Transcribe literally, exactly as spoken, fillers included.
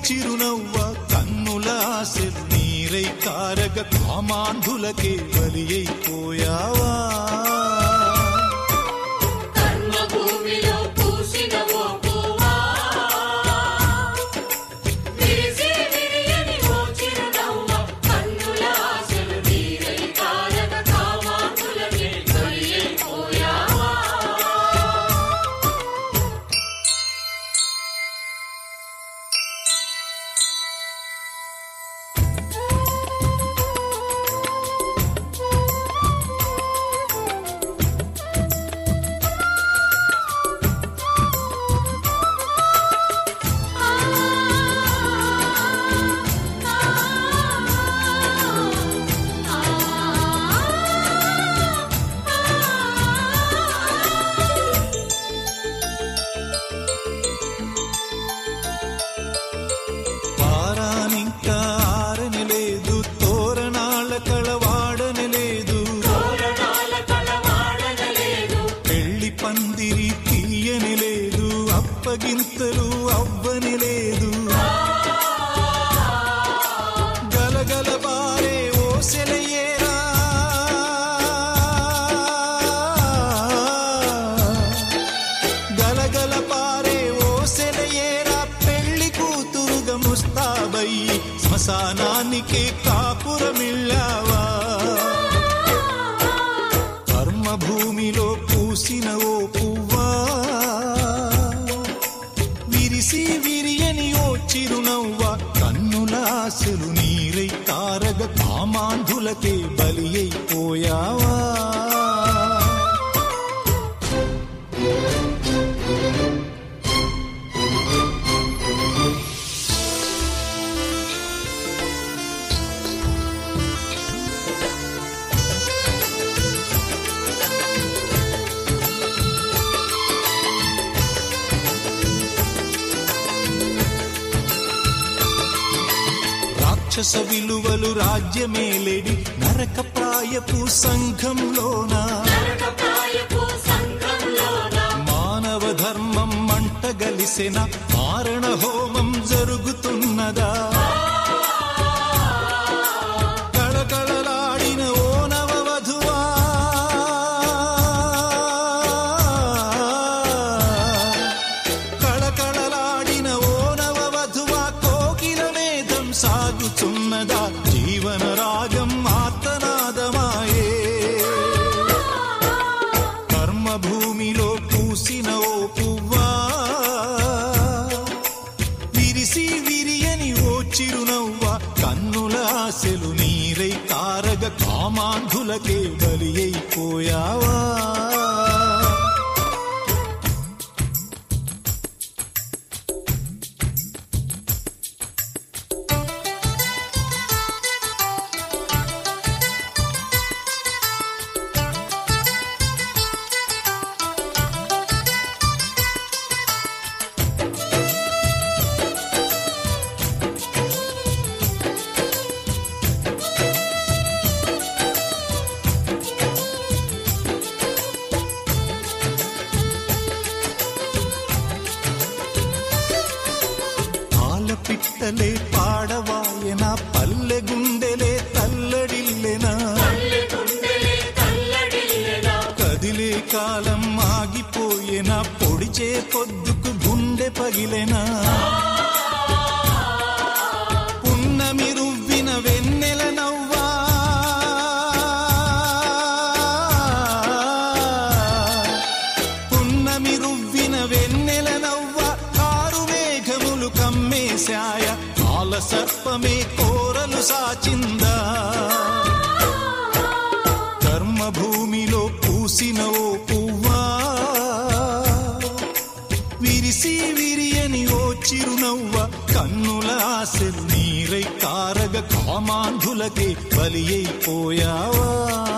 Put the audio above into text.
చిరునవ్వ కన్నుల ఆశలు నీరై కారగ కామాంధులకే బలి అయిపోయావా గింతలు అవ్వని లేదు గలగల బారే ఓసెలయ్యేరా గలగల బారే ఓసెలయ్యేరా పెళ్లి కూతురుగా ముస్తాబయ్యి శ్మశానానికి కాపురమిళ్ళావా కర్మభూమిలో పూసిన ఓ పువ్వా విరిసి విరియని ఓ చిరునవ్వ కన్నుల ఆశలు నీరై కారగ కామాంధులకే బలి అయిపోయావా రాక్షస విలువలు రాజ్యమేలేడి నరకప్రాయపు సంఘంలోన మానవ ధర్మం మంటగలిసిన మారణ హోమం జరుగుతున్నదా కళకళలాడిన ఓ నవవధువా కళకళలాడిన ఓ నవవధువా కోకిల వేదం సాగుతున్నదా జీవన రాగం ఆర్తనాదమాయే కర్మభూమిలో పూసిన ఓ పువ్వా విరిసి విరియని ఓ చిరునవ్వ కన్నుల ఆశలు నీరై కారగ కామాంధులకే బలి అయిపోయావా పిట్టలే పాడవాయన పల్లె గుండెలే తల్లడిల్లెనా కదిలే కాలం ఆగిపోయేనా పొడిచే పొద్దుకు గుండె పగిలెనా పున్నమి రువ్విన వెన్నెల నవ్వా పున్నమి రువ్విన వెన్నెల నవ్వా కారు మేఘములు కమ్మేశాయ కాల సర్పమే కోరలు సాచిందా కర్మభూమిలో పూసిన ఓ పువ్వా విరిసి విరియని ఓ చిరునవ్వ కన్నుల ఆశలు నీరై కారగ కామాంధులకే బలి అయిపోయావా